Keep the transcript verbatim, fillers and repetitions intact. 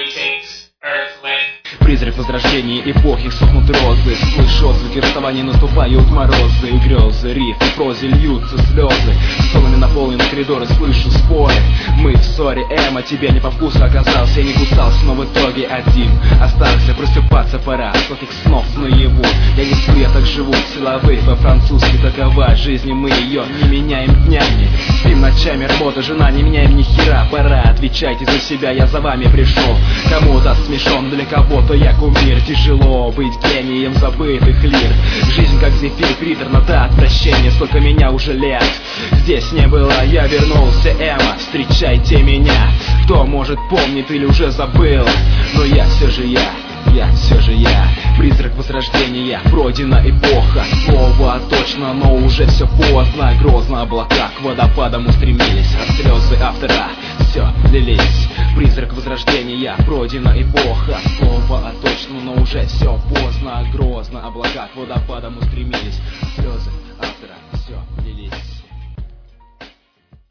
takes Earthling. Призрак возрождения эпохи, сохнут розы. Слышу отзвуки расставания, наступают морозы и грезы. Риф и прозе льются слезы. Стонами наполнены коридоры, слышу споры. Мы в ссоре, Эма, тебе не по вкусу оказался. Я не кусался, но в итоге один остался. Просыпаться пора, сладких снов наяву. Я не сплю, я так живу, силовые по-французски. Такова жизнь, и мы ее не меняем днями. Спим ночами, работа, жена, не меняем ни хера. Пора, отвечайте за себя, я за вами пришел. Кому-то смешон, для кого-то я кумир. Тяжело быть гением забытых лир. Жизнь как зефир, приторно до отвращения. Сколько меня уже лет здесь не было, я вернулся, Эма, встречайте меня. Кто может помнит или уже забыл, но я все же я. Я все же я, призрак возрождения, пройдена эпоха. Слово точно, но уже все поздно. Грозно облака к водопадам устремились, а слезы автора все лились. Призрак возрождения, пройдена эпоха. Слово точно, но уже все поздно. Грозно облака к водопадам устремились, а слезы автора